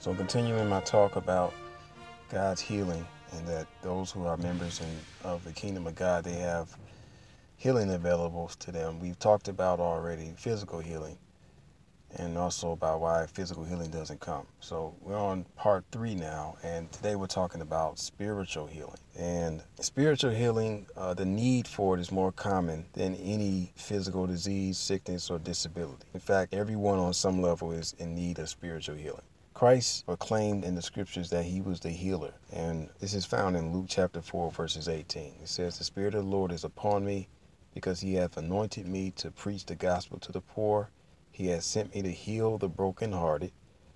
So continuing my talk about God's healing and that those who are members of the kingdom of God, they have healing available to them. We've talked about already physical healing and also about why physical healing doesn't come. So we're on part 3 now, and today we're talking about spiritual healing. And spiritual healing, the need for it is more common than any physical disease, sickness, or disability. In fact, everyone on some level is in need of spiritual healing. Christ proclaimed in the scriptures that he was the healer, and this is found in Luke chapter 4, verses 18. It says, "The Spirit of the Lord is upon me, because he hath anointed me to preach the gospel to the poor. He has sent me to heal the brokenhearted,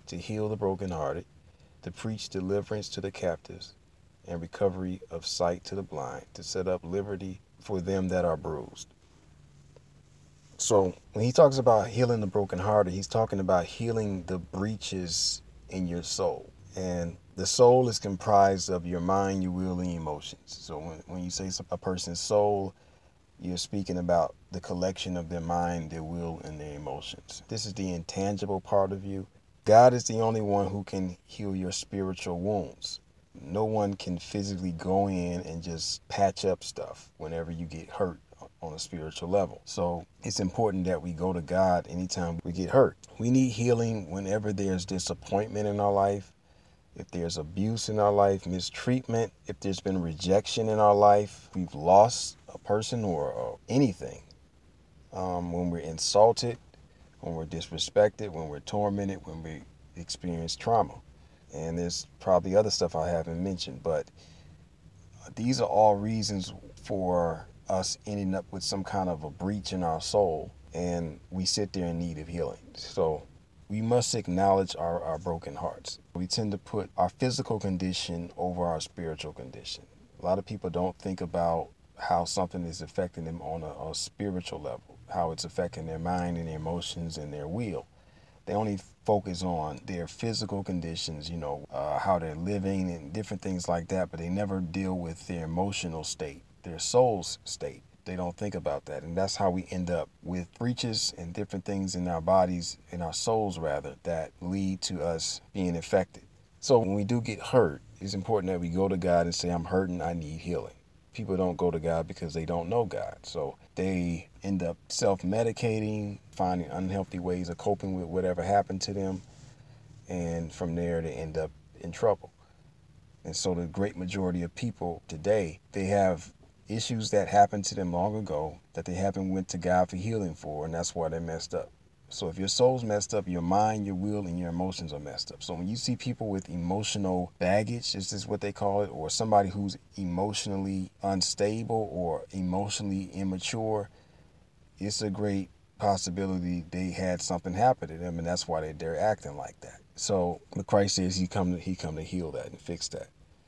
to preach deliverance to the captives, and recovery of sight to the blind, to set up liberty for them that are bruised." So when he talks about healing the brokenhearted, he's talking about healing the breaches in your soul. And the soul is comprised of your mind, your will, and your emotions. So when you say a person's soul, you're speaking about the collection of their mind, their will, and their emotions. This is the intangible part of you. God is the only one who can heal your spiritual wounds. No one can physically go in and just patch up stuff whenever you get hurt on a spiritual level. So it's important that we go to God anytime we get hurt. We need healing whenever there's disappointment in our life, if there's abuse in our life, mistreatment, if there's been rejection in our life, we've lost a person or anything, when we're insulted, when we're disrespected, when we're tormented, when we experience trauma. And there's probably other stuff I haven't mentioned, but these are all reasons for us ending up with some kind of a breach in our soul, and we sit there in need of healing. So we must acknowledge our broken hearts. We tend to put our physical condition over our spiritual condition. A lot of people don't think about how something is affecting them on a spiritual level, how it's affecting their mind and their emotions and their will. They only focus on their physical conditions, how they're living and different things like that, but they never deal with their emotional state, their soul's state. They don't think about that. And that's how we end up with breaches and different things in our bodies, in our souls rather, that lead to us being affected. So when we do get hurt, it's important that we go to God and say, "I'm hurting, I need healing." People don't go to God because they don't know God. So they end up self-medicating, finding unhealthy ways of coping with whatever happened to them. And from there, they end up in trouble. And so the great majority of people today, they have issues that happened to them long ago that they haven't went to God for healing for, and that's why they're messed up. So if your soul's messed up, your mind, your will, and your emotions are messed up. So when you see people with emotional baggage, this is what they call it, or somebody who's emotionally unstable or emotionally immature, it's a great possibility they had something happen to them, and that's why they're acting like that. So what Christ says, he come to heal that and fix that.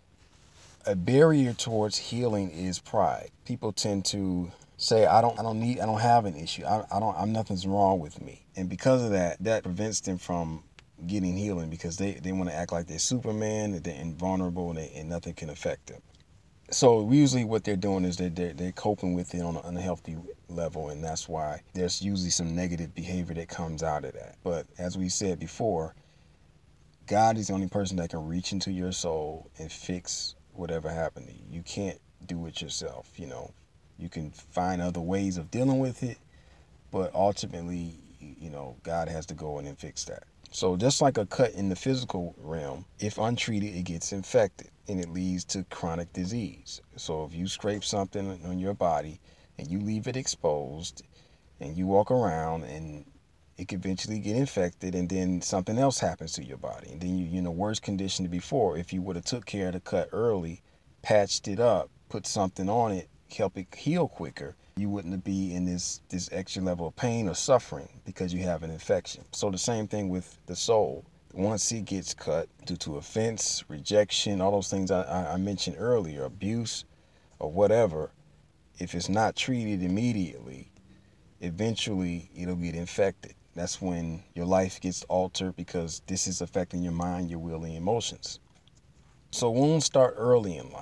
A barrier towards healing is pride. People tend to say, I don't have an issue. Nothing's wrong with me. And because of that, that prevents them from getting healing, because they want to act like they're Superman, that they're invulnerable, and nothing can affect them. So usually what they're doing is they're coping with it on an unhealthy level, and that's why there's usually some negative behavior that comes out of that. But as we said before, God is the only person that can reach into your soul and fix whatever happened to you. You can't do it yourself. You can find other ways of dealing with it, but ultimately, God has to go in and fix that. So just like a cut in the physical realm, if untreated, it gets infected and it leads to chronic disease. So if you scrape something on your body and you leave it exposed and you walk around, and it could eventually get infected, and then something else happens to your body, and then you're in a worse condition than before. If you would have took care of the cut early, patched it up, put something on it, help it heal quicker, you wouldn't be in this extra level of pain or suffering because you have an infection. So the same thing with the soul. Once it gets cut due to offense, rejection, all those things I mentioned earlier, abuse or whatever, if it's not treated immediately, eventually it'll get infected. That's when your life gets altered, because this is affecting your mind, your will, and emotions. So wounds start early in life.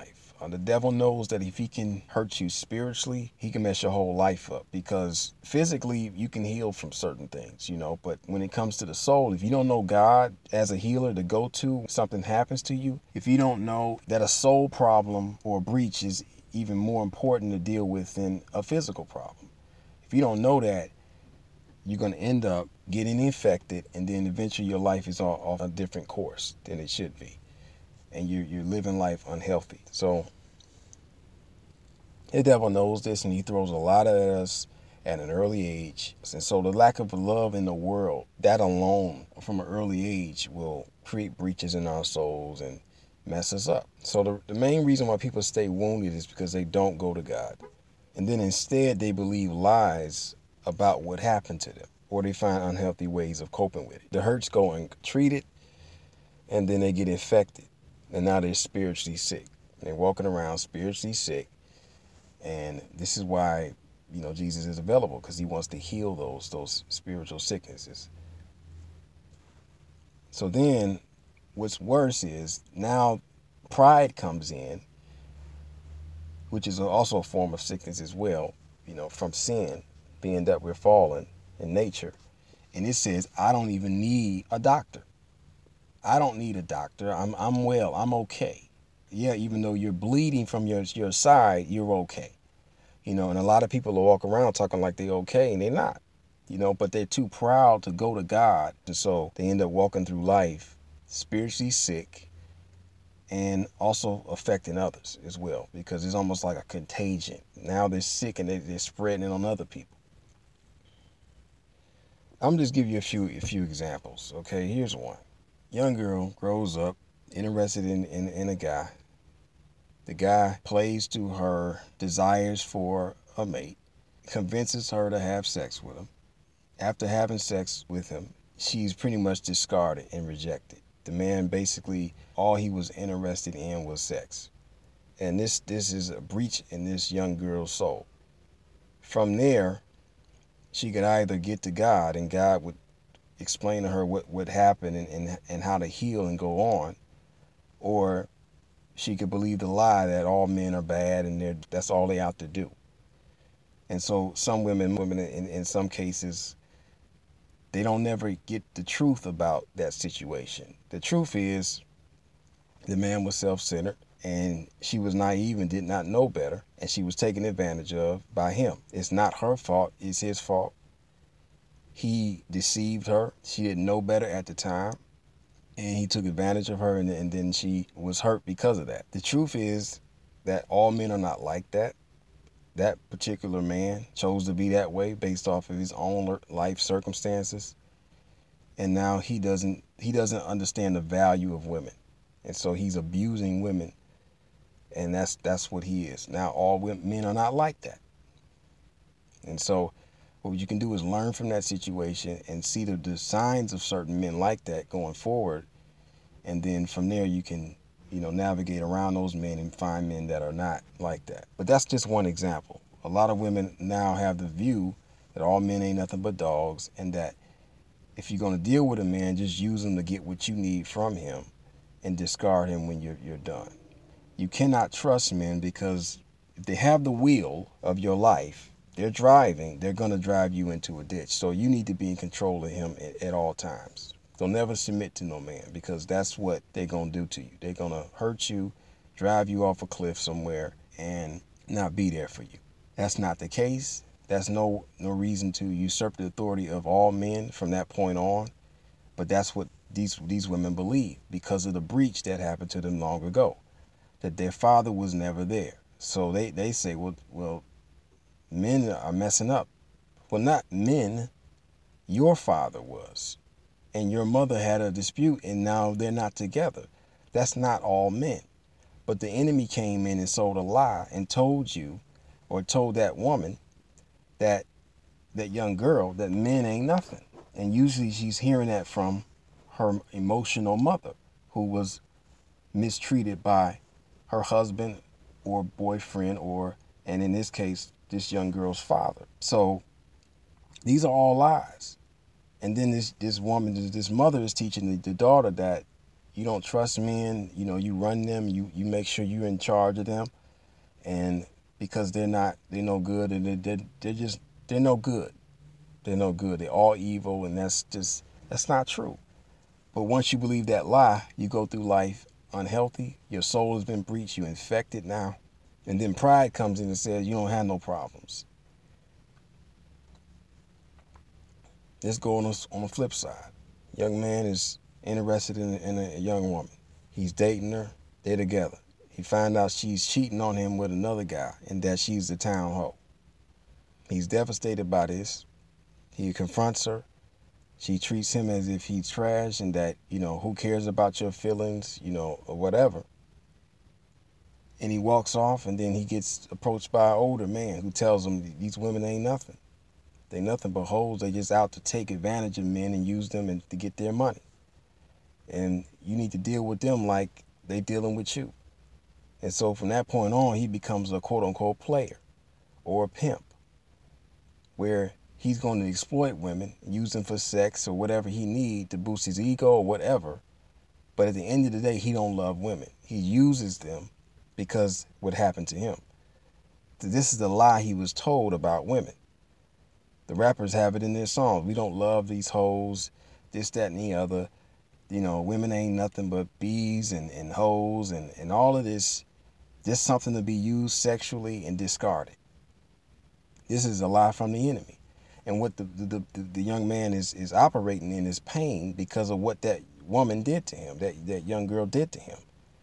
The devil knows that if he can hurt you spiritually, he can mess your whole life up, because physically you can heal from certain things, but when it comes to the soul, if you don't know God as a healer to go to, something happens to you, if you don't know that a soul problem or a breach is even more important to deal with than a physical problem, if you don't know that, you're going to end up getting infected, and then eventually your life is off a different course than it should be, and you're living life unhealthy. So the devil knows this, and he throws a lot at us at an early age. And so the lack of love in the world, that alone from an early age will create breaches in our souls and mess us up. So the main reason why people stay wounded is because they don't go to God. And then instead they believe lies about what happened to them, or they find unhealthy ways of coping with it. The hurts go untreated, and then they get infected, and now they're spiritually sick. They're walking around spiritually sick, and this is why Jesus is available, because he wants to heal those spiritual sicknesses. So then what's worse is now pride comes in, which is also a form of sickness as well, from sin, being that we're fallen in nature. And it says, I don't even need a doctor. I don't need a doctor. I'm well. I'm okay. Yeah, even though you're bleeding from your side, you're okay. And a lot of people will walk around talking like they're okay, and they're not. But they're too proud to go to God. And so they end up walking through life spiritually sick, and also affecting others as well, because it's almost like a contagion. Now they're sick and they're spreading it on other people. I'm just give you a few examples. Okay, here's one. Young girl grows up interested in a guy. The guy plays to her desires for a mate, convinces her to have sex with him. After having sex with him, she's pretty much discarded and rejected. The man, basically all he was interested in was sex. And this is a breach in this young girl's soul. From there, she could either get to God, and God would explain to her what happened and how to heal and go on, or she could believe the lie that all men are bad and that's all they out to do. And so some women in some cases, they don't never get the truth about that situation. The truth is, the man was self-centered, and she was naive and did not know better, and she was taken advantage of by him. It's not her fault, it's his fault. He deceived her. She didn't know better at the time, and he took advantage of her, and then she was hurt because of that. The truth is that all men are not like that. That particular man chose to be that way based off of his own life circumstances, and now he doesn't understand the value of women, and so he's abusing women, and that's what he is. Now all men are not like that, and so what you can do is learn from that situation and see the signs of certain men like that going forward, and then from there you can navigate around those men and find men that are not like that. But that's just one example. A lot of women now have the view that all men ain't nothing but dogs, and that if you're going to deal with a man, just use him to get what you need from him and discard him when you're done. You cannot trust men, because if they have the wheel of your life, they're driving, they're going to drive you into a ditch. So you need to be in control of him at all times. Don't never submit to no man, because that's what they're going to do to you. They're going to hurt you, drive you off a cliff somewhere, and not be there for you. That's not the case. That's no reason to usurp the authority of all men from that point on. But that's what these women believe, because of the breach that happened to them long ago, that their father was never there. So they say, well, men are messing up. Well, not men. Your father was, and your mother had a dispute, and now they're not together. That's not all men. But the enemy came in and sold a lie and told you, or told that woman, that young girl, that men ain't nothing. And usually she's hearing that from her emotional mother, who was mistreated by her husband or boyfriend, and in this case, this young girl's father. So these are all lies. And then this woman, this mother, is teaching the daughter that you don't trust men. You run them. You make sure you're in charge of them, and because they're no good, and they're no good. They're no good. They're all evil, and that's not true. But once you believe that lie, you go through life unhealthy. Your soul has been breached. You're infected now, and then pride comes in and says you don't have no problems. Let's go on the flip side. Young man is interested in a young woman. He's dating her. They're together. He finds out she's cheating on him with another guy and that she's the town hoe. He's devastated by this. He confronts her. She treats him as if he's trash and that, who cares about your feelings, or whatever. And he walks off, and then he gets approached by an older man who tells him these women ain't nothing. They nothing but hoes. They just out to take advantage of men and use them and to get their money. And you need to deal with them like they dealing with you. And so from that point on, he becomes a quote-unquote player or a pimp, where he's going to exploit women, use them for sex or whatever he need to boost his ego or whatever. But at the end of the day, he don't love women. He uses them because what happened to him. This is the lie he was told about women. The rappers have it in their songs. We don't love these hoes, this, that, and the other. Women ain't nothing but bees and hoes and all of this. Just something to be used sexually and discarded. This is a lie from the enemy. And what the young man is operating in is pain because of what that woman did to him, that young girl did to him.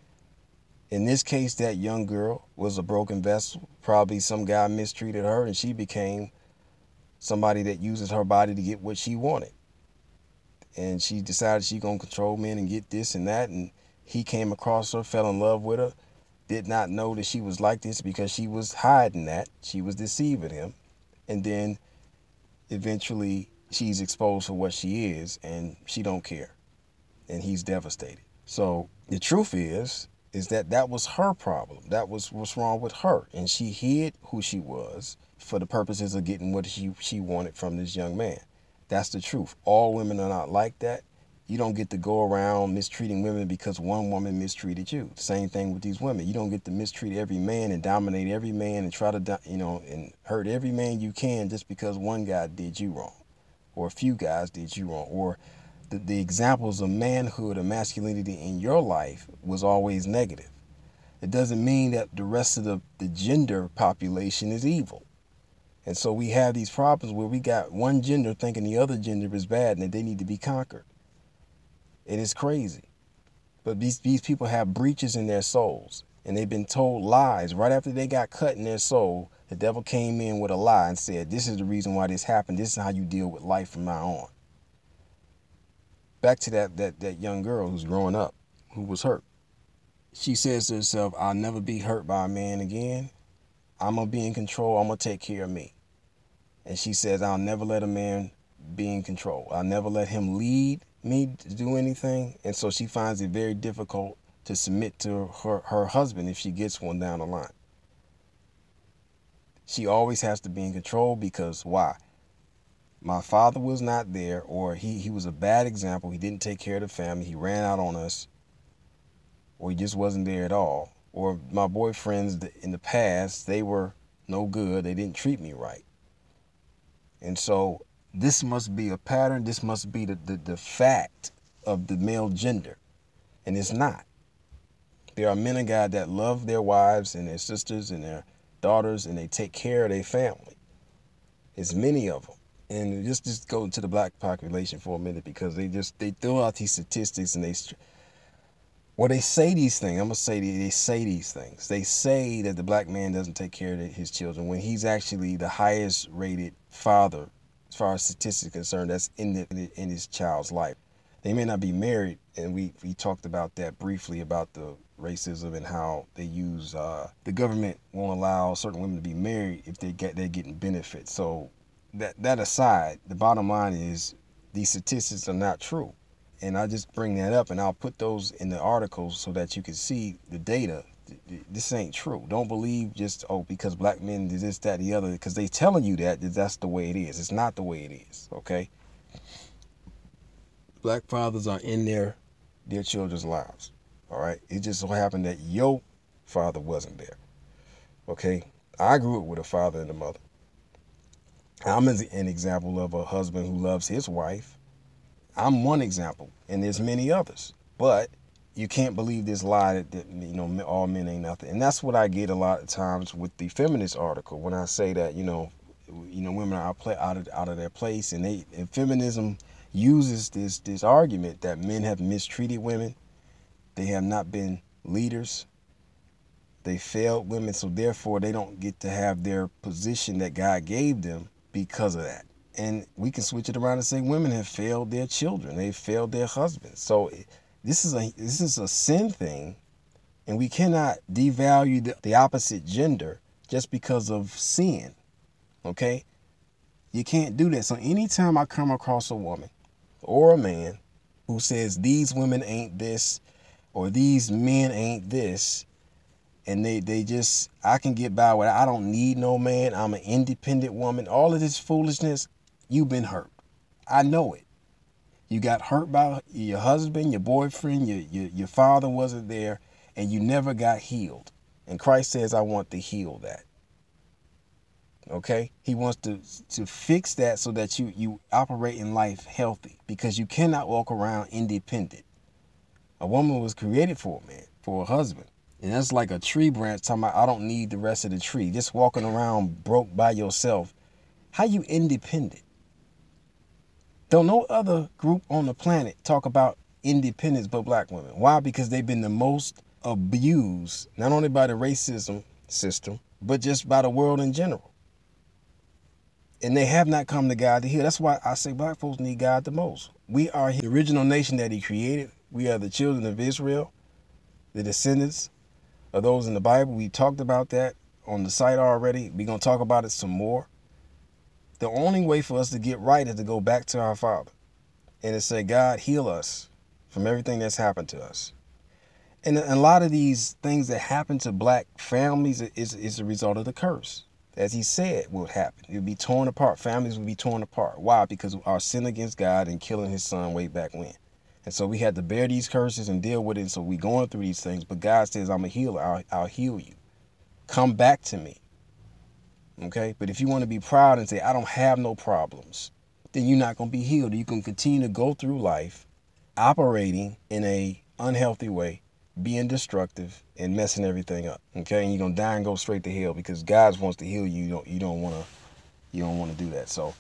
In this case, that young girl was a broken vessel. Probably some guy mistreated her and she became somebody that uses her body to get what she wanted. And she decided she gonna control men and get this and that. And he came across her, fell in love with her, did not know that she was like this because she was hiding that. She was deceiving him. And then eventually she's exposed for what she is and she don't care. And he's devastated. So the truth is that was her problem. That was what's wrong with her. And she hid who she was for the purposes of getting what she wanted from this young man. That's the truth. All women are not like that. You don't get to go around mistreating women because one woman mistreated you. Same thing with these women. You don't get to mistreat every man and dominate every man and try to, and hurt every man you can just because one guy did you wrong or a few guys did you wrong, or the examples of manhood or masculinity in your life was always negative. It doesn't mean that the rest of the gender population is evil. And so we have these problems where we got one gender thinking the other gender is bad and that they need to be conquered. It is crazy. But these people have breaches in their souls, and they've been told lies. Right after they got cut in their soul, the devil came in with a lie and said, this is the reason why this happened. This is how you deal with life from now on. Back to that young girl who's growing up, who was hurt. She says to herself, I'll never be hurt by a man again. I'm going to be in control. I'm going to take care of me. And she says, I'll never let a man be in control. I'll never let him lead me to do anything. And so she finds it very difficult to submit to her husband if she gets one down the line. She always has to be in control because why? My father was not there, or he was a bad example. He didn't take care of the family. He ran out on us, or he just wasn't there at all. Or my boyfriends in the past, they were no good. They didn't treat me right. And so this must be a pattern. This must be the fact of the male gender. And it's not. There are men and guys that love their wives and their sisters and their daughters, and they take care of their family. It's many of them. And just go to the black population for a minute, because they throw out these statistics and they say these things. I'm going to say they say these things. They say that the black man doesn't take care of his children when he's actually the highest rated father, as far as statistics are concerned, that's in his child's life. They may not be married, and we talked about that briefly, about the racism and how they use, the government won't allow certain women to be married if they're getting benefits. So that aside, the bottom line is these statistics are not true. And I just bring that up, and I'll put those in the articles so that you can see the data. This ain't true. Don't believe just, because black men do this, that, the other, because they telling you that's the way it is. It's not the way it is, okay? Black fathers are in there their children's lives. All right. It just so happened that your father wasn't there. Okay. I grew up with a father and a mother. I'm an example of a husband who loves his wife. I'm one example, and there's many others. But you can't believe this lie that all men ain't nothing. And that's what I get a lot of times with the feminist article when I say that women are out of their place, and feminism uses this argument that men have mistreated women, they have not been leaders, they failed women, so therefore they don't get to have their position that God gave them because of that. And we can switch it around and say women have failed their children, they've failed their husbands. So this is a sin thing, and we cannot devalue the opposite gender just because of sin. Okay? You can't do that. So anytime I come across a woman or a man who says these women ain't this or these men ain't this, and they just, I can get by with it, I don't need no man, I'm an independent woman, all of this foolishness, you've been hurt. I know it. You got hurt by your husband, your boyfriend, your father wasn't there, and you never got healed. And Christ says, I want to heal that. Okay? He wants to fix that so that you operate in life healthy, because you cannot walk around independent. A woman was created for a man, for a husband. And that's like a tree branch talking about, I don't need the rest of the tree. Just walking around broke by yourself. How you independent? Don't no other group on the planet talk about independence but black women. Why? Because they've been the most abused, not only by the racism system, but just by the world in general. And they have not come to God to heal. That's why I say black folks need God the most. We are the original nation that he created. We are the children of Israel, the descendants of those in the Bible. We talked about that on the site already. We're going to talk about it some more. The only way for us to get right is to go back to our Father and to say, God, heal us from everything that's happened to us. And a lot of these things that happen to black families is a result of the curse. As he said would happen. It would be torn apart. Families would be torn apart. Why? Because of our sin against God and killing his son way back when. And so we had to bear these curses and deal with it. And so we're going through these things. But God says, I'm a healer. I'll heal you. Come back to me. Okay? But if you want to be proud and say, I don't have no problems, then you're not going to be healed. You can continue to go through life operating in a unhealthy way, being destructive and messing everything up. Okay? And you're going to die and go straight to hell because God wants to heal you. You don't want to do that. So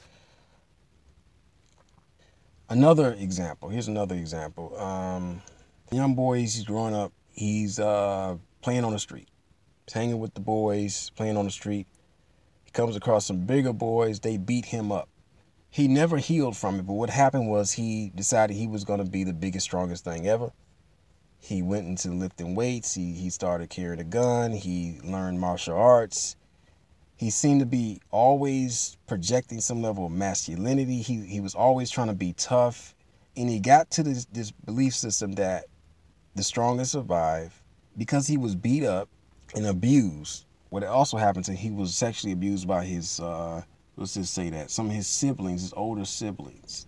another example. Here's another example. Young boy, he's growing up. He's playing on the street. He's hanging with the boys, playing on the street. He comes across some bigger boys. They beat him up. He never healed from it, but what happened was he decided he was going to be the biggest, strongest thing ever. He went into lifting weights. He started carrying a gun. He learned martial arts. He seemed to be always projecting some level of masculinity. He was always trying to be tough. And he got to this belief system that the strongest survive. Because he was beat up and abused, what also happened to him, he was sexually abused by his, let's just say that, some of his siblings, his older siblings.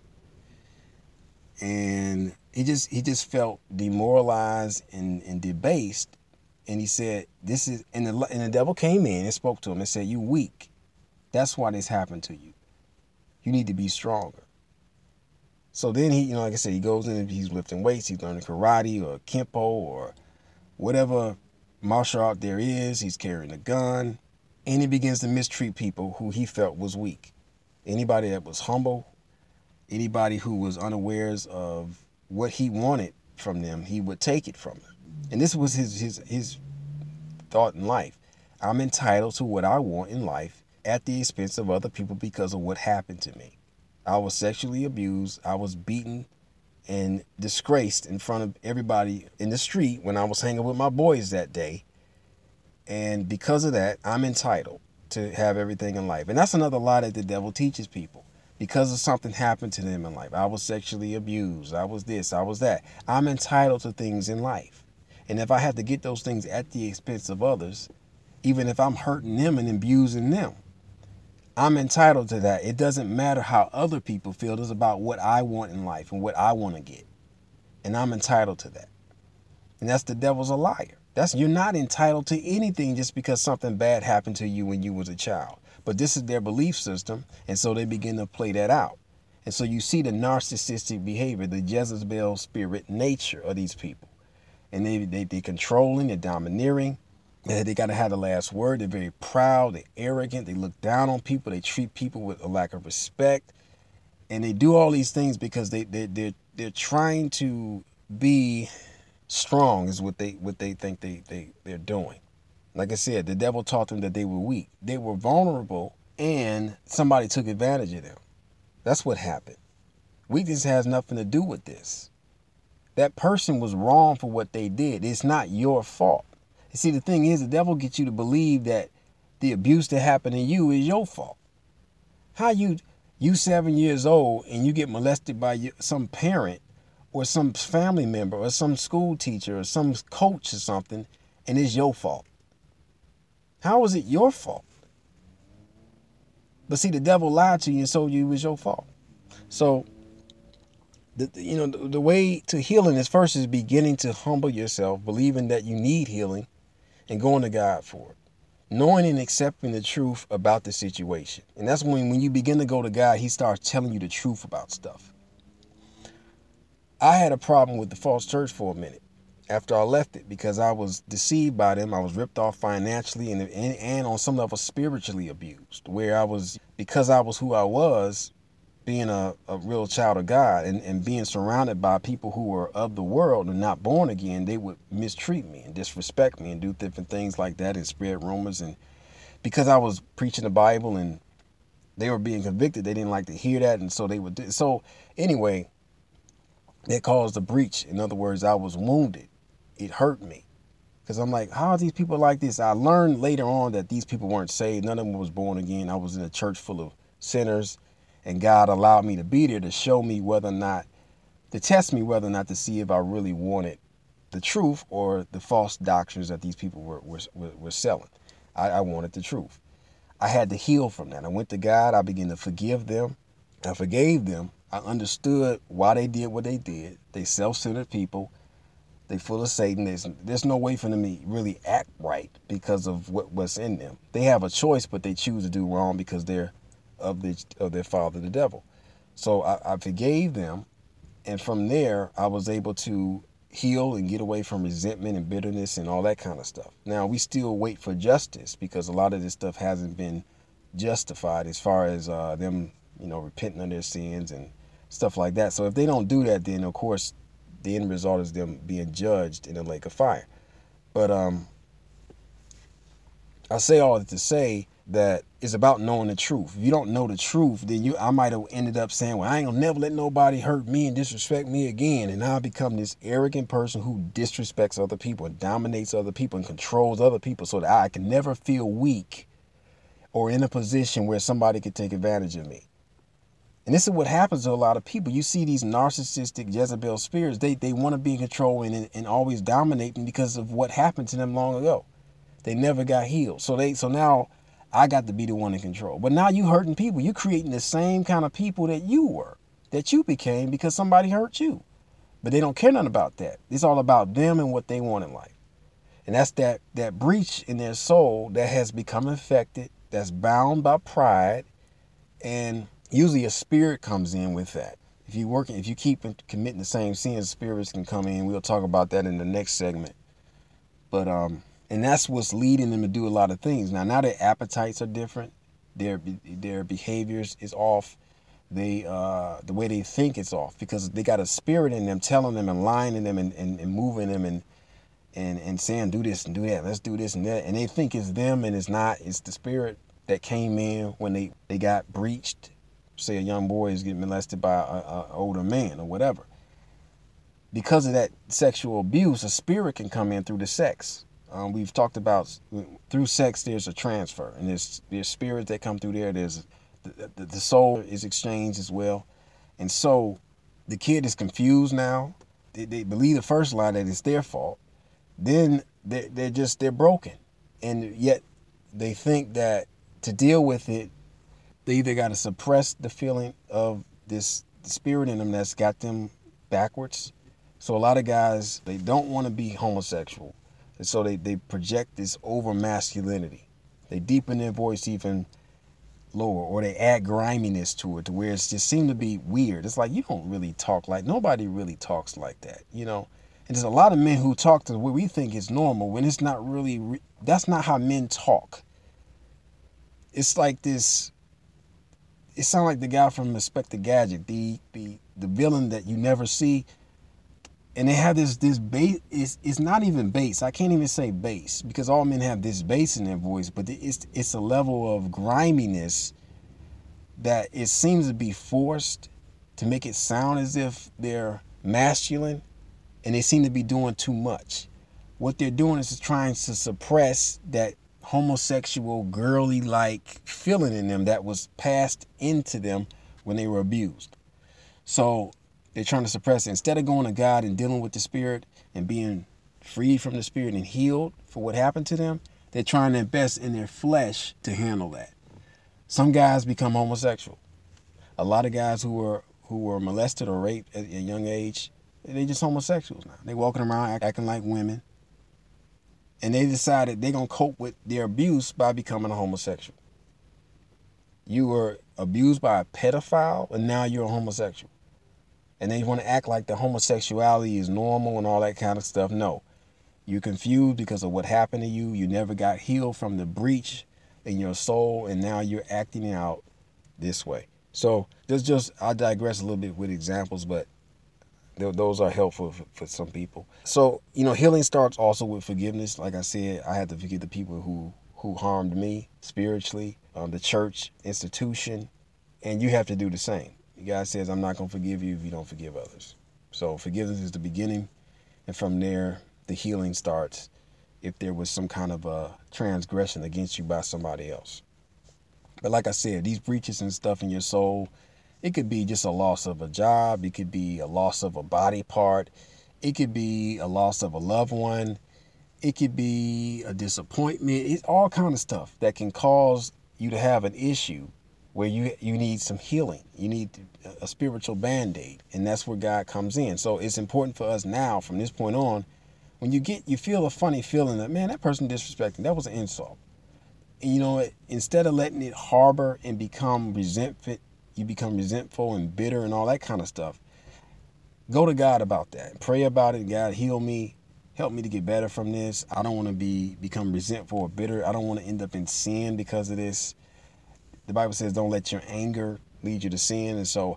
And he just felt demoralized and debased. And he said, and the devil came in and spoke to him and said, you weak. That's why this happened to you. You need to be stronger. So then he, like I said, he goes in and he's lifting weights. He's learning karate or kempo or whatever martial art there is. He's carrying a gun. And he begins to mistreat people who he felt was weak. Anybody that was humble, anybody who was unawares of what he wanted from them, he would take it from them. And this was his thought in life. I'm entitled to what I want in life at the expense of other people because of what happened to me. I was sexually abused. I was beaten and disgraced in front of everybody in the street when I was hanging with my boys that day. And because of that, I'm entitled to have everything in life. And that's another lie that the devil teaches people. Because of something happened to them in life. I was sexually abused. I was this, I was that. I'm entitled to things in life. And if I have to get those things at the expense of others, even if I'm hurting them and abusing them, I'm entitled to that. It doesn't matter how other people feel. It's about what I want in life and what I want to get. and I'm entitled to that. And that's the devil's a liar. You're not entitled to anything just because something bad happened to you when you was a child. But this is their belief system, and so they begin to play that out. And so you see the narcissistic behavior, the Jezebel spirit nature of these people. And they're controlling, they're domineering, and they got to have the last word. They're very proud, they're arrogant, they look down on people, they treat people with a lack of respect. And they do all these things because they're trying to be strong is what they think they're doing. Like I said, the devil taught them that they were weak. They were vulnerable, and somebody took advantage of them. That's what happened. Weakness has nothing to do with this. That person was wrong for what they did. It's not your fault. You see, the thing is, the devil gets you to believe that the abuse that happened to you is your fault. How you 7 years old and you get molested by some parent or some family member or some school teacher or some coach or something, and it's your fault. How is it your fault? But see, the devil lied to you and told you it was your fault. So, the way to healing is first is beginning to humble yourself, believing that you need healing, and going to God for it. Knowing and accepting the truth about the situation. And that's when you begin to go to God, he starts telling you the truth about stuff. I had a problem with the false church for a minute after I left it because I was deceived by them. I was ripped off financially and on some level spiritually abused, where because I was who I was, being a real child of God and being surrounded by people who were of the world and not born again, they would mistreat me and disrespect me and do different things like that and spread rumors. And because I was preaching the Bible and they were being convicted, they didn't like to hear that. And so they would do. So anyway, it caused a breach. In other words, I was wounded. It hurt me. Because I'm like, how are these people like this? I learned later on that these people weren't saved. None of them was born again. I was in a church full of sinners. And God allowed me to be there to show me to test me whether or not to see if I really wanted the truth or the false doctrines that these people were selling. I wanted the truth. I had to heal from that. I went to God. I began to forgive them. I forgave them. I understood why they did what they did. They self-centered people. They full of Satan. There's no way for them to really act right because of what's in them. They have a choice, but they choose to do wrong because they're of their father, the devil. So I forgave them, and from there I was able to heal and get away from resentment and bitterness and all that kind of stuff. Now we still wait for justice because a lot of this stuff hasn't been justified as far as them, repenting of their sins and stuff like that. So if they don't do that, then of course the end result is them being judged in a lake of fire. But I say all that to say that it's about knowing the truth. If you don't know the truth, then I might have ended up saying, well, I ain't gonna never let nobody hurt me and disrespect me again. And now I become this arrogant person who disrespects other people and dominates other people and controls other people so that I can never feel weak or in a position where somebody could take advantage of me. And this is what happens to a lot of people. You see these narcissistic Jezebel spirits, they want to be in control and always dominating because of what happened to them long ago. They never got healed. So now I got to be the one in control. But now you hurting people. You creating the same kind of people that you became because somebody hurt you. But they don't care nothing about that. It's all about them and what they want in life. And that's that breach in their soul that has become infected, that's bound by pride, and usually a spirit comes in with that. If you keep committing the same sins, spirits can come in. We'll talk about that in the next segment. But and that's what's leading them to do a lot of things. Now their appetites are different. Their behaviors is off. The way they think is off because they got a spirit in them telling them and lying in them and moving them and saying do this and do that. Let's do this and that. And they think it's them and it's not. It's the spirit that came in when they got breached. Say a young boy is getting molested by a older man or whatever. Because of that sexual abuse, a spirit can come in through the sex. We've talked about through sex, there's a transfer, and there's spirits that come through there. There's the soul is exchanged as well, and so the kid is confused now. They believe the first line that it's their fault. Then they're broken, and yet they think that to deal with it, they either got to suppress the feeling of this spirit in them that's got them backwards. So a lot of guys, they don't want to be homosexual. And so they project this over masculinity. They deepen their voice even lower, or they add griminess to it to where it's just seem to be weird. It's like, you don't really talk like, nobody really talks like that, you know? And there's a lot of men who talk to what we think is normal when it's not really, that's not how men talk. It's like this, it sounds like the guy from Inspector Gadget, the villain that you never see. And they have this bass. It's not even bass. I can't even say bass because all men have this bass in their voice, but it's a level of griminess that it seems to be forced to make it sound as if they're masculine, and they seem to be doing too much. What they're doing is trying to suppress that homosexual girly like feeling in them that was passed into them when they were abused. So they're trying to suppress it. Instead of going to God and dealing with the spirit and being freed from the spirit and healed for what happened to them, they're trying to invest in their flesh to handle that. Some guys become homosexual. A lot of guys who were molested or raped at a young age, they're just homosexuals now. They're walking around acting like women. And they decided they're going to cope with their abuse by becoming a homosexual. You were abused by a pedophile, and now you're a homosexual. And they want to act like the homosexuality is normal and all that kind of stuff. No. You're confused because of what happened to you. You never got healed from the breach in your soul, and now you're acting out this way. So I digress a little bit with examples, but those are helpful for some people. So, healing starts also with forgiveness. Like I said, I had to forgive the people who harmed me spiritually, the church, institution, and you have to do the same. God says, I'm not going to forgive you if you don't forgive others. So forgiveness is the beginning, and from there, the healing starts if there was some kind of a transgression against you by somebody else. But like I said, these breaches and stuff in your soul, it could be just a loss of a job. It could be a loss of a body part. It could be a loss of a loved one. It could be a disappointment. It's all kind of stuff that can cause you to have an issue where you need some healing. You need a spiritual band-aid, and that's where God comes in. So it's important for us now, from this point on, when you feel a funny feeling that, man, that person disrespecting, that was an insult. And you know what? Instead of letting it harbor and become resentful, you become resentful and bitter and all that kind of stuff. Go to God about that. Pray about it. God, heal me. Help me to get better from this. I don't want to become resentful or bitter. I don't want to end up in sin because of this. The Bible says don't let your anger lead you to sin. And so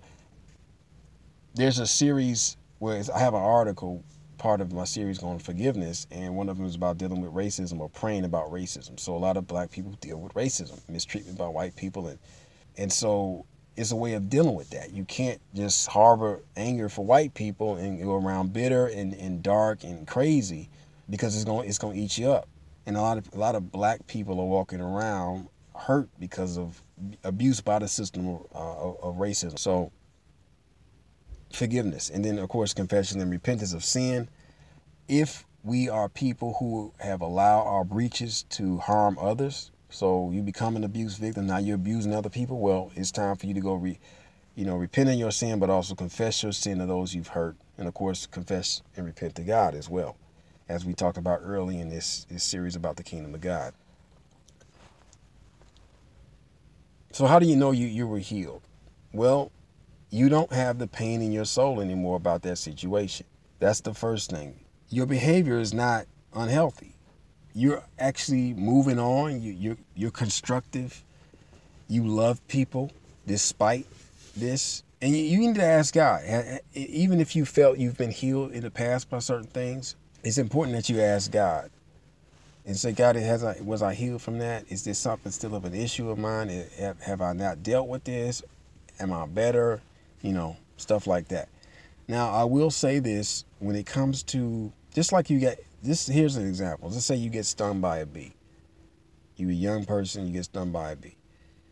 there's a series where I have an article, part of my series on forgiveness, and one of them is about dealing with racism or praying about racism. So a lot of black people deal with racism, mistreatment by white people, and so it's a way of dealing with that. You can't just harbor anger for white people and go around bitter and dark and crazy, because it's gonna eat you up. And a lot of black people are walking around hurt because of abuse by the system of racism. So forgiveness, and then of course confession and repentance of sin. If we are people who have allowed our breaches to harm others, so you become an abuse victim, now you're abusing other people, well, it's time for you to go repent of your sin, but also confess your sin to those you've hurt, and of course confess and repent to God as well, as we talked about early in this series about the kingdom of God. So how do you know you were healed? Well, you don't have the pain in your soul anymore about that situation. That's the first thing. Your behavior is not unhealthy. You're actually moving on. You're constructive. You love people despite this. And you need to ask God. Even if you felt you've been healed in the past by certain things, it's important that you ask God and say, God, was I healed from that? Is this something still of an issue of mine? Have I not dealt with this? Am I better? Stuff like that. Now, I will say this, when it comes to, just like here's an example. Let's say you get stung by a bee. You're a young person, you get stung by a bee.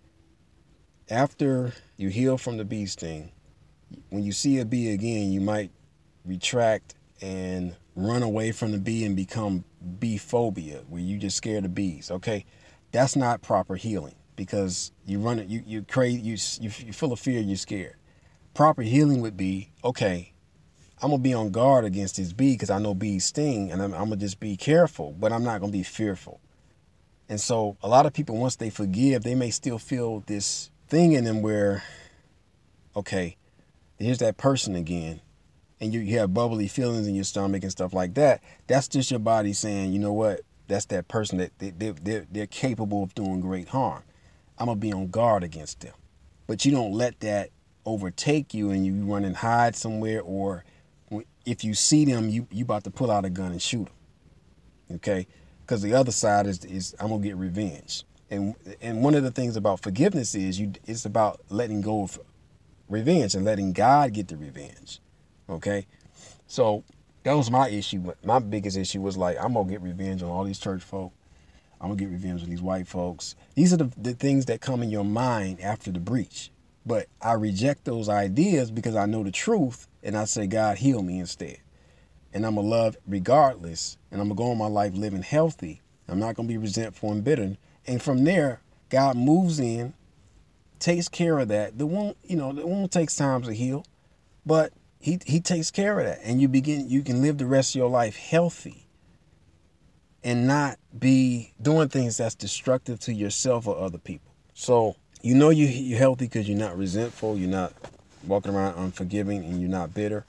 After you heal from the bee sting, when you see a bee again, you might retract and run away from the bee and become bee phobia, where you just scared of bees. Okay, that's not proper healing, because you run it, you're full of fear, you're scared. Proper healing would be, okay, I'm gonna be on guard against this bee because I know bees sting, and I'm gonna just be careful, but I'm not gonna be fearful. And so a lot of people, once they forgive, they may still feel this thing in them where, okay, here's that person again, and you have bubbly feelings in your stomach and stuff like that. That's just your body saying, you know what? That's that person that they're capable of doing great harm. I'm gonna be on guard against them. But you don't let that overtake you and you run and hide somewhere, or if you see them, you about to pull out a gun and shoot them. Okay? Because the other side is I'm gonna get revenge. And one of the things about forgiveness is it's about letting go of revenge and letting God get the revenge. Okay? So that was my issue. My biggest issue was like, I'm gonna get revenge on all these church folk. I'm gonna get revenge on these white folks. These are the things that come in your mind after the breach. But I reject those ideas because I know the truth, and I say, God, heal me instead. And I'm gonna love regardless, and I'm gonna go on my life living healthy. I'm not gonna be resentful and bitter. And from there, God moves in, takes care of that. It won't take time to heal, but he takes care of that, and you can live the rest of your life healthy and not be doing things that's destructive to yourself or other people. So you're healthy because you're not resentful, you're not walking around unforgiving, and you're not bitter.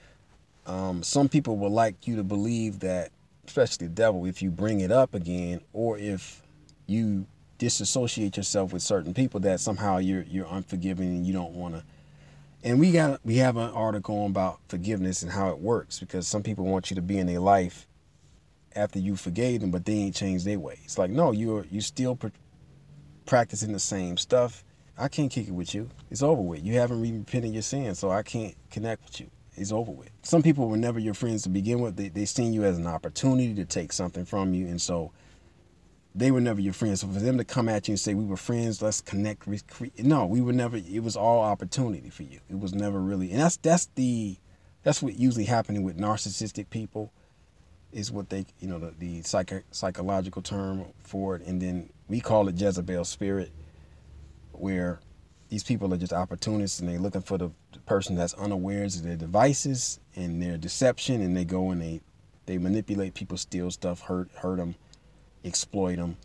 Some people would like you to believe that, especially the devil, if you bring it up again, or if you disassociate yourself with certain people, that somehow you're unforgiving and you don't want to. And we have an article about forgiveness and how it works, because some people want you to be in their life after you forgave them, but they ain't changed their ways. It's like, no, you still practicing the same stuff. I can't kick it with you. It's over with. You haven't repented your sins, so I can't connect with you. It's over with. Some people were never your friends to begin with. They seen you as an opportunity to take something from you, and so they were never your friends. So for them to come at you and say, we were friends, let's connect. No, we were never. It was all opportunity for you. It was never really. And that's what usually happening with narcissistic people, is what they, the psychological term for it. And then we call it Jezebel spirit, where these people are just opportunists and they're looking for the person that's unawares of their devices and their deception, and they go and they manipulate people, steal stuff, hurt them, exploit them,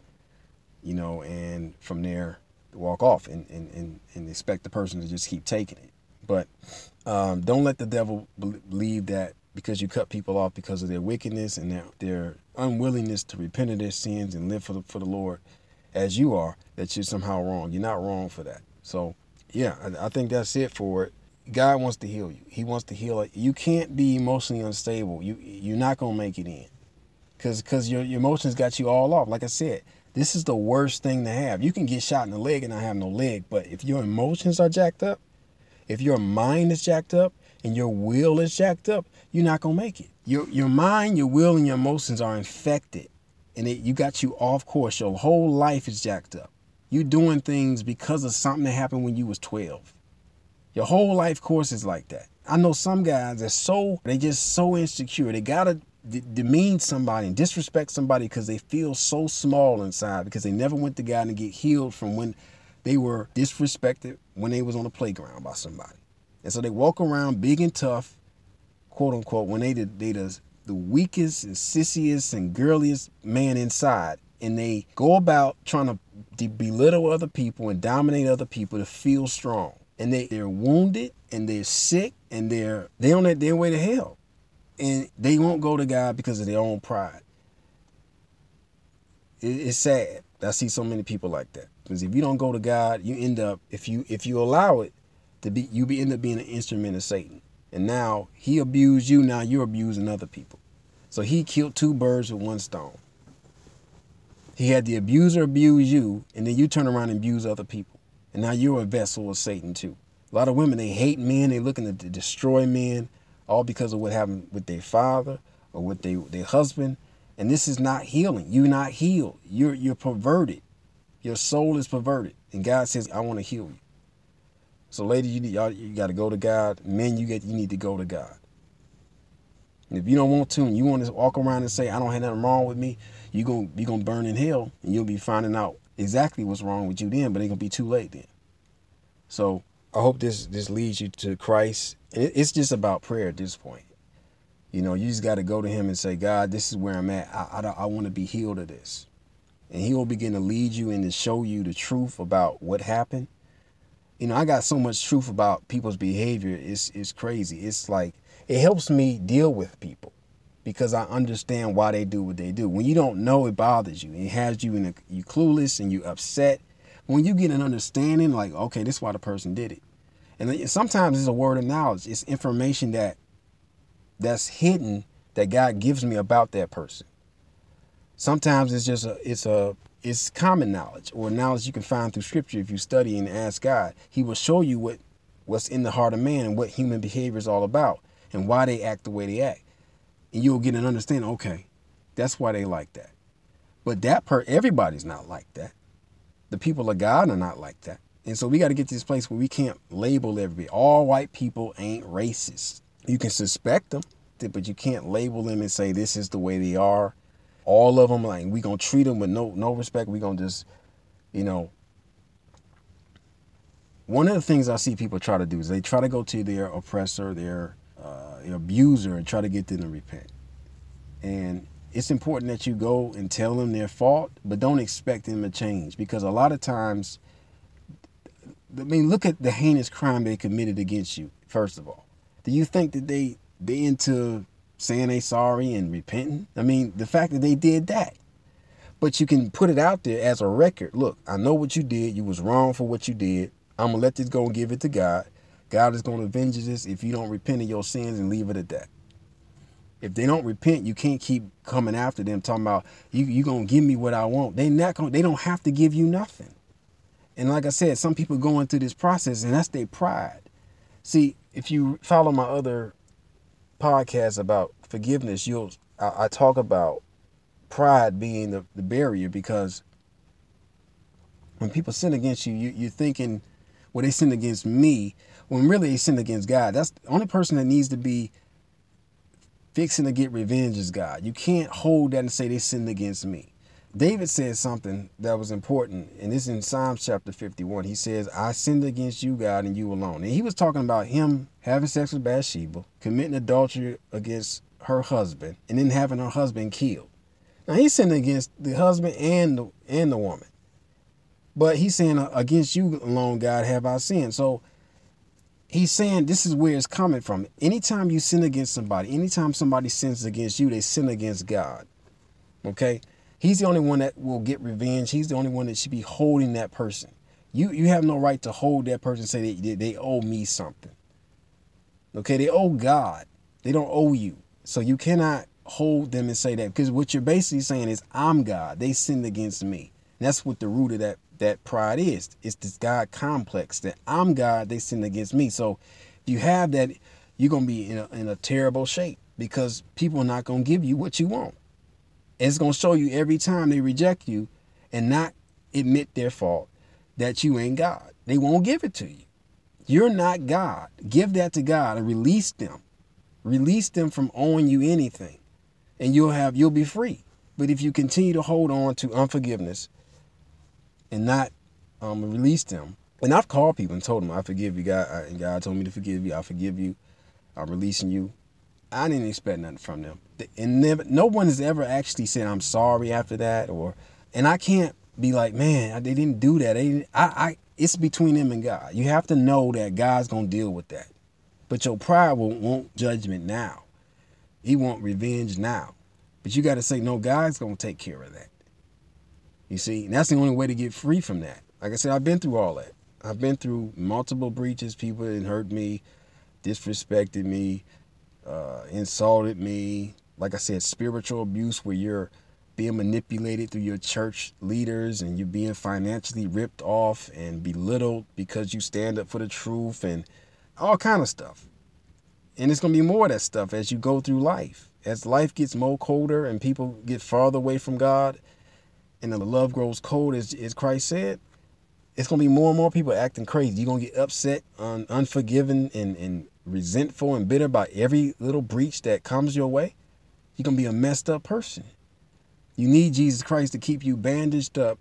and from there walk off and expect the person to just keep taking it. But don't let the devil believe that because you cut people off because of their wickedness and their unwillingness to repent of their sins and live for the Lord as you are, that you're somehow wrong. You're not wrong for that. So yeah, I think that's it for it. God wants to heal you. He wants to heal it. You can't be emotionally unstable. You're not gonna make it in, because your emotions got you all off. Like I said, this is the worst thing to have. You can get shot in the leg and not have no leg, but if your emotions are jacked up, if your mind is jacked up and your will is jacked up, you're not gonna make it. Your mind, your will, and your emotions are infected, and you got you off course. Your whole life is jacked up. You doing things because of something that happened when you was 12. Your whole life course is like that. I know some guys they just so insecure. They gotta demean somebody and disrespect somebody because they feel so small inside, because they never went to God and get healed from when they were disrespected when they was on the playground by somebody. And so they walk around big and tough, quote unquote, when they the weakest and sissiest and girliest man inside. And they go about trying to belittle other people and dominate other people to feel strong. And they're wounded and they're sick and they're on their way to hell. And they won't go to God because of their own pride. It's sad. I see so many people like that. Because if you don't go to God, you end up, if you allow it to be, end up being an instrument of Satan. And now he abused you, now you're abusing other people. So he killed two birds with one stone. He had the abuser abuse you, and then you turn around and abuse other people. And now you're a vessel of Satan too. A lot of women, they hate men, they're looking to destroy men, all because of what happened with their father or with their husband. And this is not healing. You're not healed. You're perverted. Your soul is perverted. And God says, I want to heal you. So ladies, you got to go to God. Men, you need to go to God. And if you don't want to, and you want to walk around and say, I don't have nothing wrong with me, you're going to burn in hell, and you'll be finding out exactly what's wrong with you then, but it's going to be too late then. So I hope this leads you to Christ. And it's just about prayer at this point. You know, you just got to go to him and say, God, this is where I'm at. I want to be healed of this. And he will begin to lead you and to show you the truth about what happened. You know, I got so much truth about people's behavior. It's crazy. It's like, it helps me deal with people because I understand why they do what they do. When you don't know, it bothers you. It has you you clueless and you upset. When you get an understanding, like, okay, this is why the person did it. And sometimes it's a word of knowledge. It's information that's hidden that God gives me about that person. Sometimes it's just it's common knowledge or knowledge you can find through scripture. If you study and ask God, he will show you what's in the heart of man and what human behavior is all about and why they act the way they act. And you'll get an understanding, okay, that's why they like that. But everybody's not like that. The people of God are not like that. And so we got to get to this place where we can't label everybody. All white people ain't racist. You can suspect them, but you can't label them and say this is the way they are. All of them, like, we gonna treat them with no respect. We gonna just, you know. One of the things I see people try to do is they try to go to their oppressor, their abuser, and try to get them to repent. And it's important that you go and tell them their fault, but don't expect them to change, because a lot of times, I mean, look at the heinous crime they committed against you. First of all, do you think that they into saying they sorry and repenting? I mean, the fact that they did that. But you can put it out there as a record. Look, I know what you did. You was wrong for what you did. I'm going to let this go and give it to God. God is going to avenge this if you don't repent of your sins and leave it at that. If they don't repent, you can't keep coming after them talking about, you going to give me what I want. They don't have to give you nothing. And like I said, some people going through this process, and that's their pride. See, if you follow my other podcast about forgiveness, I talk about pride being the barrier, because when people sin against you, you're thinking, well, they sinned against me, when really they sinned against God. That's the only person that needs to be fixing to get revenge is God. You can't hold that and say they sinned against me. David said something that was important, and this is in Psalms chapter 51. He says, I sinned against you, God, and you alone. And he was talking about him having sex with Bathsheba, committing adultery against her husband, and then having her husband killed. Now, he sinned against the husband and the woman. But he's saying, against you alone, God, have I sinned. So he's saying this is where it's coming from. Anytime you sin against somebody, anytime somebody sins against you, they sin against God. Okay? He's the only one that will get revenge. He's the only one that should be holding that person. You have no right to hold that person and say they owe me something. Okay? They owe God. They don't owe you. So you cannot hold them and say that, because what you're basically saying is, I'm God. They sinned against me. And that's what the root of that pride is. It's this God complex that I'm God, they sinned against me. So if you have that, you're going to be in a terrible shape, because people are not going to give you what you want. It's going to show you every time they reject you and not admit their fault that you ain't God. They won't give it to you. You're not God. Give that to God and release them. Release them from owing you anything, and you'll be free. But if you continue to hold on to unforgiveness and not release them, and I've called people and told them, I forgive you, God, and God told me to forgive you. I forgive you. I'm releasing you. I didn't expect nothing from them. And no one has ever actually said, I'm sorry after that. And I can't be like, man, they didn't do that. It's between them and God. You have to know that God's going to deal with that. But your pride will want judgment now. He want revenge now. But you got to say, no, God's going to take care of that. You see, and that's the only way to get free from that. Like I said, I've been through all that. I've been through multiple breaches. People that hurt me, disrespected me, insulted me. Like I said, spiritual abuse where you're being manipulated through your church leaders and you're being financially ripped off and belittled because you stand up for the truth and all kind of stuff. And it's going to be more of that stuff as you go through life. As life gets more colder and people get farther away from God and the love grows cold, as Christ said, it's going to be more and more people acting crazy. You're going to get upset, unforgiving, and resentful and bitter about every little breach that comes your way. You're going to be a messed up person. You need Jesus Christ to keep you bandaged up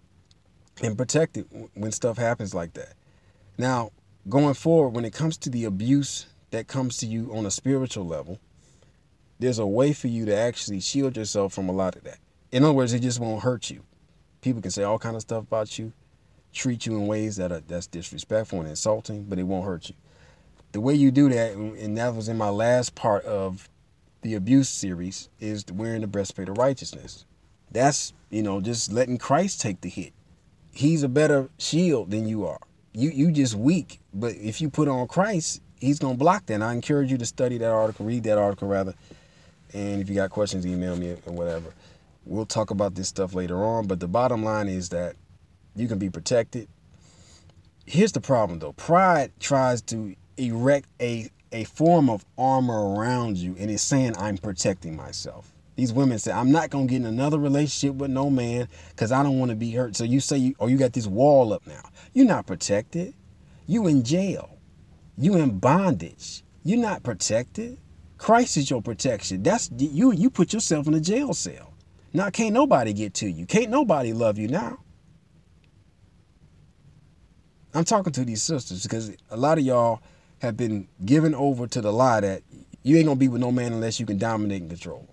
and protected when stuff happens like that. Now, going forward, when it comes to the abuse that comes to you on a spiritual level, There's a way for you to actually shield yourself from a lot of that. In other words, it just won't hurt you. People can say all kind of stuff about you, treat you in ways that's disrespectful and insulting, but it won't hurt you. The way you do that, and that was in my last part of the abuse series, is wearing the breastplate of righteousness. That's, just letting Christ take the hit. He's a better shield than you are. You just weak, but if you put on Christ, he's going to block that. And I encourage you to study that article, read that article rather. And if you got questions, email me or whatever. We'll talk about this stuff later on. But the bottom line is that you can be protected. Here's the problem, though. Pride tries to erect a form of armor around you, and it's saying, I'm protecting myself. These women say, I'm not going to get in another relationship with no man because I don't want to be hurt. So you say, you got this wall up now. You're not protected. You in jail. You in bondage. You're not protected. Christ is your protection. That's you put yourself in a jail cell. Now can't nobody get to you. Can't nobody love you now. I'm talking to these sisters because a lot of y'all have been given over to the lie that you ain't going to be with no man unless you can dominate and control.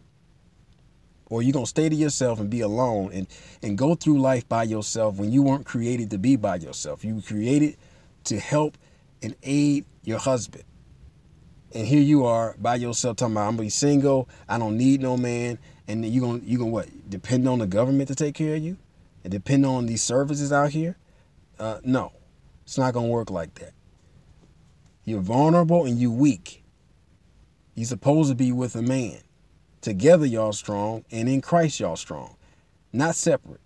Or you're going to stay to yourself and be alone and go through life by yourself when you weren't created to be by yourself. You were created to help and aid your husband. And here you are by yourself talking about, I'm going to be single, I don't need no man. And then you're going to what? Depend on the government to take care of you? And depend on these services out here? No, it's not going to work like that. You're vulnerable and you're weak. You're supposed to be with a man. Together y'all strong, and in Christ y'all strong. Not separate.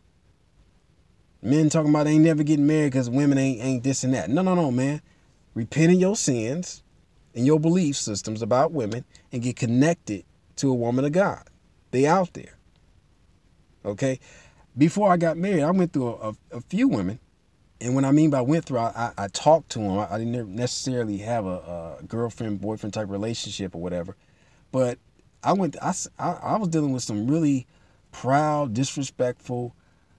Men talking about they ain't never getting married because women ain't this and that. No, man. Repent of your sins and your belief systems about women and get connected to a woman of God. They out there. Okay? Before I got married, I went through a few women. And when I mean by went through, I talked to them. I didn't necessarily have a girlfriend, boyfriend type relationship or whatever. But I was dealing with some really proud, disrespectful,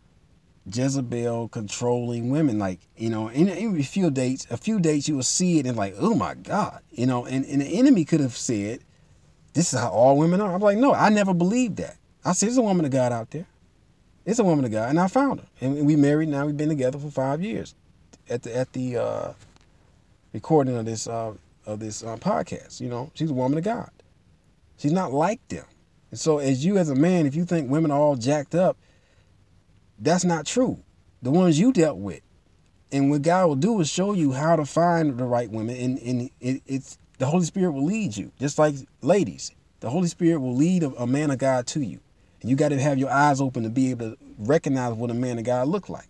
Jezebel controlling women. Like, in a few dates you will see it and like, oh my God, and the enemy could have said, this is how all women are. I'm like, no, I never believed that. I said, there's a woman of God out there. It's a woman of God, and I found her. And we married now. We've been together for 5 years at the recording of this podcast. She's a woman of God. She's not like them. And so as a man, if you think women are all jacked up, that's not true. The ones you dealt with. And what God will do is show you how to find the right women. And it's the Holy Spirit will lead you. Just like ladies, the Holy Spirit will lead a man of God to you. And you got to have your eyes open to be able to recognize what a man of God look like.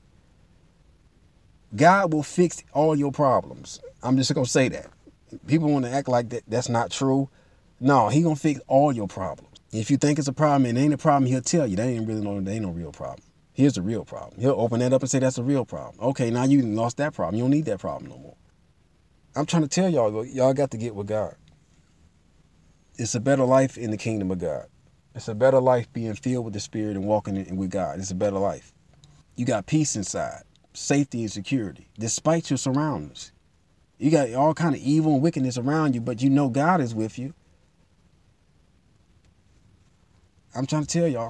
God will fix all your problems. I'm just going to say that. People want to act like that's not true. No, he going to fix all your problems. If you think it's a problem and it ain't a problem, he'll tell you. That ain't no real problem. Here's the real problem. He'll open that up and say that's a real problem. Okay, now you lost that problem. You don't need that problem no more. I'm trying to tell y'all got to get with God. It's a better life in the kingdom of God. It's a better life being filled with the Spirit and walking with God. It's a better life. You got peace inside, safety and security, despite your surroundings. You got all kind of evil and wickedness around you, but you know God is with you. I'm trying to tell y'all.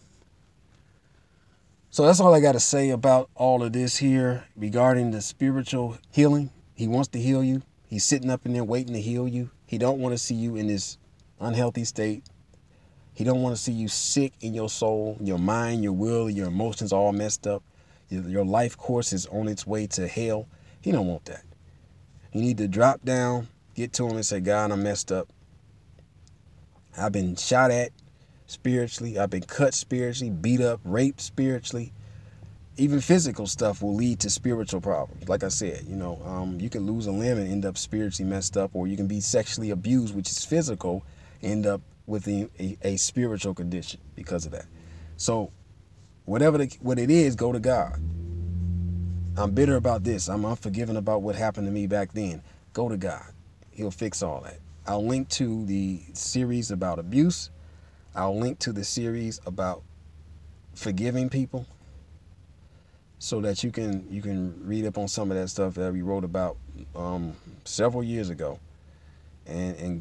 So that's all I got to say about all of this here regarding the spiritual healing. He wants to heal you. He's sitting up in there waiting to heal you. He don't want to see you in this unhealthy state. He don't want to see you sick in your soul, your mind, your will, your emotions all messed up. Your life course is on its way to hell. He don't want that. You need to drop down, get to him and say, God, I'm messed up. I've been shot at spiritually. I've been cut spiritually, beat up, raped spiritually. Even physical stuff will lead to spiritual problems. Like I said, you can lose a limb and end up spiritually messed up, or you can be sexually abused, which is physical, end up with a spiritual condition because of that. So what it is, go to God. I'm bitter about this. I'm unforgiving about what happened to me back then. Go to God. He'll fix all that. I'll link to the series about abuse. I'll link to the series about forgiving people so that you can read up on some of that stuff that we wrote about several years ago and get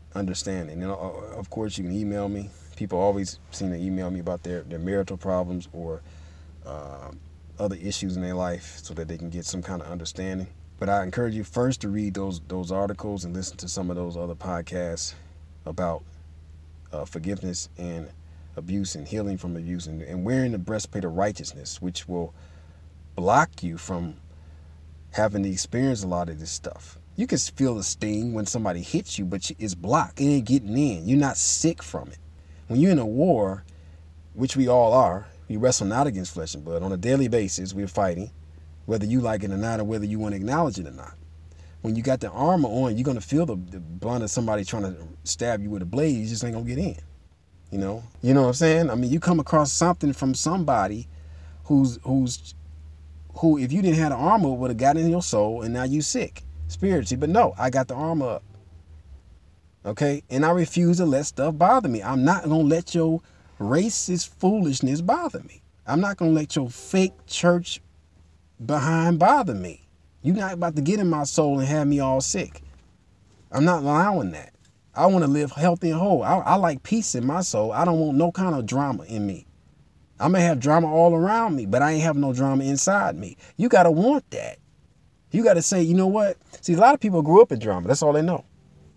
understanding. And of course, you can email me. People always seem to email me about their marital problems or uh, other issues in their life so that they can get some kind of understanding. But I encourage you first to read those articles and listen to some of those other podcasts about forgiveness and abuse and healing from abuse and wearing the breastplate of righteousness, which will block you from having to experience a lot of this stuff. You can feel the sting when somebody hits you, but it's blocked. It ain't getting in. You're not sick from it. When you're in a war, which we all are, we wrestle not against flesh and blood. On a daily basis, we're fighting, whether you like it or not, or whether you want to acknowledge it or not. When you got the armor on, you're going to feel the blunt of somebody trying to stab you with a blade. You just ain't going to get in. You know what I'm saying? I mean, you come across something from somebody who, if you didn't have the armor, would have gotten in your soul, and now you sick spiritually. But no, I got the armor up. Okay? And I refuse to let stuff bother me. I'm not going to let your racist foolishness bother me. I'm not going to let your fake church behind bother me. You're not about to get in my soul and have me all sick. I'm not allowing that. I want to live healthy and whole. I like peace in my soul. I don't want no kind of drama in me. I may have drama all around me, but I ain't have no drama inside me. You got to want that. You got to say, you know what? See, a lot of people grew up in drama. That's all they know.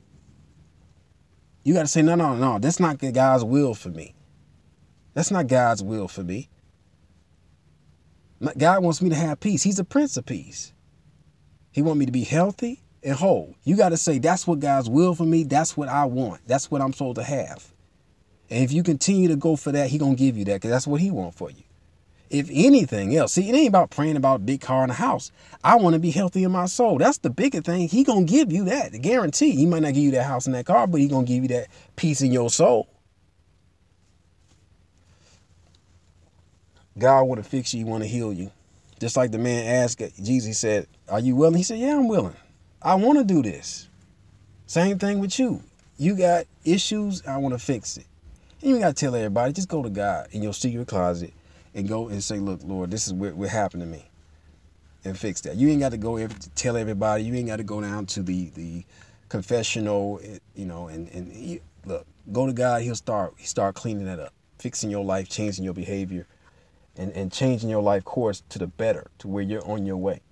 You got to say, no. That's not God's will for me. That's not God's will for me. God wants me to have peace. He's a Prince of Peace. He wants me to be healthy and whole. You got to say, that's what God's will for me. That's what I want. That's what I'm supposed to have. And if you continue to go for that, He's going to give you that because that's what He wants for you. If anything else, see, it ain't about praying about a big car and a house. I want to be healthy in my soul. That's the bigger thing. He going to give you that. The guarantee. He might not give you that house and that car, but He going to give you that peace in your soul. God want to fix you. He want to heal you. Just like the man asked Jesus, he said, are you willing? He said, yeah, I'm willing. I want to do this. Same thing with you. You got issues. I want to fix it. And you got to tell everybody, just go to God in your secret closet and go and say, look, Lord, this is what happened to me, and fix that. You ain't got to go tell everybody. You ain't got to go down to the confessional, and look, go to God. He'll start cleaning that up, fixing your life, changing your behavior, and changing your life course to the better, to where you're on your way.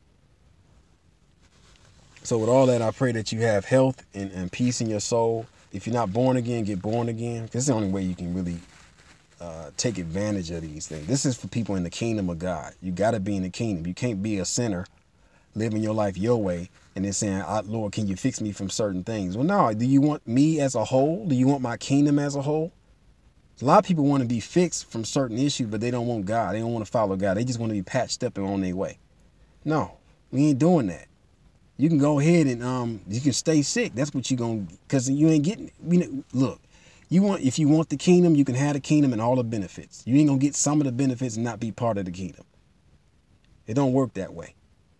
So with all that, I pray that you have health and peace in your soul. If you're not born again, get born again. This is the only way you can really take advantage of these things. This is for people in the kingdom of God. You got to be in the kingdom. You can't be a sinner, living your life your way, and then saying, Lord, can you fix me from certain things? Well, no. Do you want me as a whole? Do you want my kingdom as a whole? A lot of people want to be fixed from certain issues, but they don't want God. They don't want to follow God. They just want to be patched up and on their way. No, we ain't doing that. You can go ahead and you can stay sick. That's what you're going to, because you ain't getting, look, if you want the kingdom, you can have the kingdom and all the benefits. You ain't going to get some of the benefits and not be part of the kingdom. It don't work that way.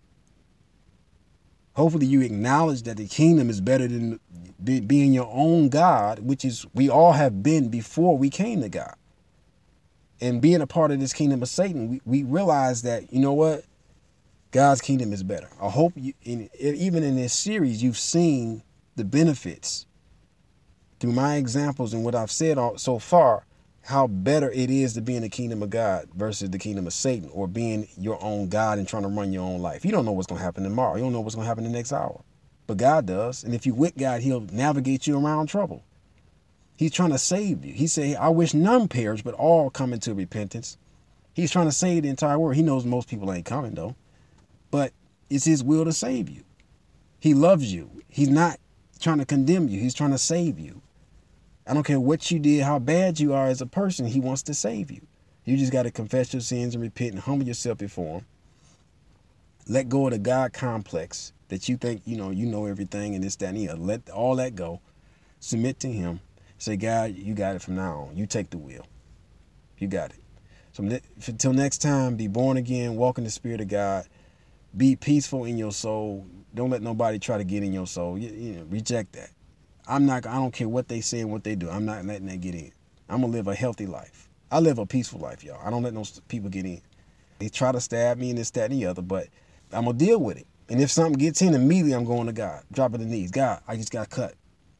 Hopefully you acknowledge that the kingdom is better than being your own God, which is we all have been before we came to God. And being a part of this kingdom of Satan, we realize that, you know what? God's kingdom is better. I hope even in this series, you've seen the benefits through my examples and what I've said so far, how better it is to be in the kingdom of God versus the kingdom of Satan, or being your own God and trying to run your own life. You don't know what's going to happen tomorrow. You don't know what's going to happen the next hour. But God does. And if you with God, He'll navigate you around trouble. He's trying to save you. He said, I wish none perish, but all come into repentance. He's trying to save the entire world. He knows most people ain't coming, though. But it's His will to save you. He loves you. He's not trying to condemn you. He's trying to save you. I don't care what you did, how bad you are as a person. He wants to save you. You just got to confess your sins and repent and humble yourself before Him. Let go of the God complex that you think, you know everything and this, that, and the other. Let all that go. Submit to Him. Say, God, you got it from now on. You take the wheel. You got it. So until next time, be born again, walk in the Spirit of God. Be peaceful in your soul. Don't let nobody try to get in your soul. Reject that. I don't care what they say and what they do. I'm not letting that get in. I'm going to live a healthy life. I live a peaceful life, y'all. I don't let those people get in. They try to stab me and this, that, and the other, but I'm going to deal with it. And if something gets in, immediately I'm going to God. Dropping the knees. God, I just got cut.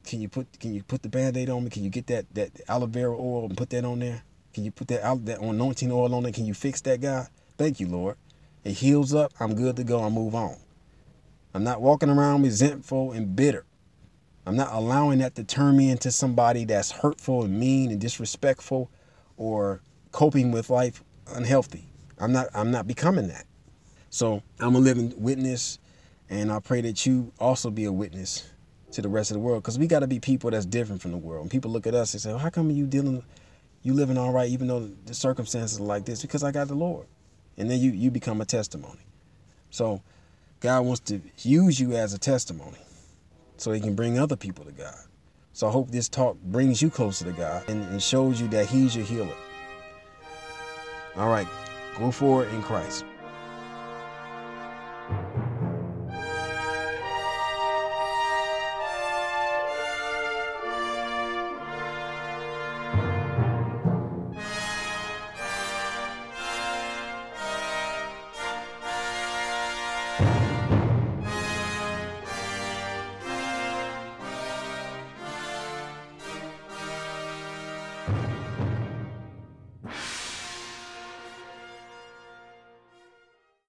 can you put the Band-Aid on me? Can you get that aloe vera oil and put that on there? Can you put that anointing oil on there? Can you fix that, God? Thank you, Lord. It heals up. I'm good to go. I move on. I'm not walking around resentful and bitter. I'm not allowing that to turn me into somebody that's hurtful and mean and disrespectful or coping with life unhealthy. I'm not becoming that. So I'm a living witness, and I pray that you also be a witness to the rest of the world, because we got to be people that's different from the world. And people look at us and say, well, how come you living all right even though the circumstances are like this? Because I got the Lord. And then you become a testimony. So God wants to use you as a testimony so he can bring other people to God. So I hope this talk brings you closer to God and shows you that he's your healer. All right, go forward in Christ.